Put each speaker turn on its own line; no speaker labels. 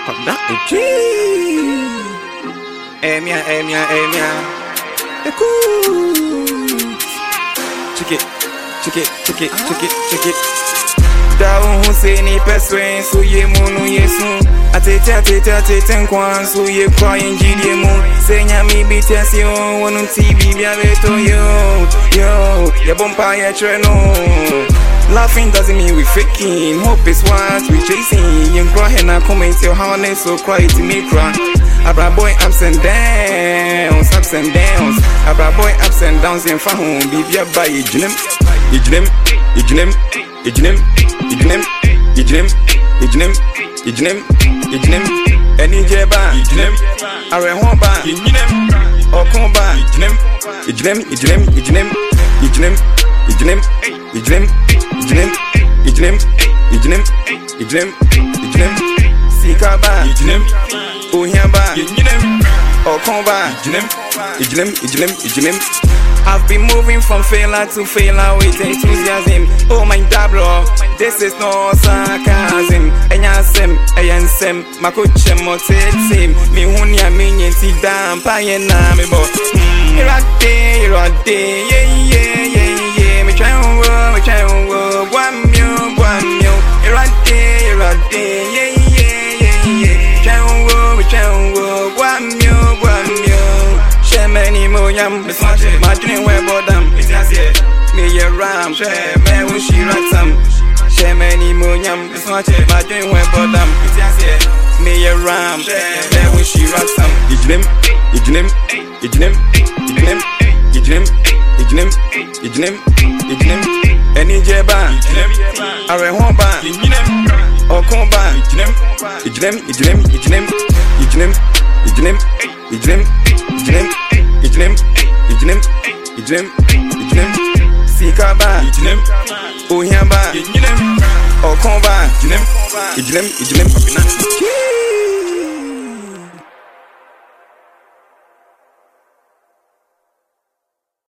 Emia. Check it. Down who say ni peswe so ye munu yesu. Atete nkwan so ye crying jidie mu. Senya mi bitesi o wonu TV bia beto yo. Ye bompa ye treno. Laughing doesn't mean we faking. Hope is what we chasing. You cry and I comment your harness so cry to me cry. Abra boy ups and downs. Abra boy ups and downs in fahun. Bibia by ijinem. Any jeba ijinem. Arehomba ijinem. Okomba ijinem. Sikaba ijinem. Ohiamba ijinem. Okomba ijinem. I've been moving from failure to failure with enthusiasm. Oh my dablo, this is no sarcasm. Eyansem, makuche motetim. Mi hunya minye ti dam pa ye na me bo. Irade, yeah. Me try on wo, guamyo. Irade, yeah. Try on wo, guamyo. Shemeni moyam, my dream where bodam. Me ye ram, me when she ratam. Shemeni moyam, my dream where bodam. Me ye ram, me when she ratam. Ijnem. Any jeba, arehomba, okomba. Ijnem. Sikaba ijnem. Ohiamba ijnem. Okomba ijnem.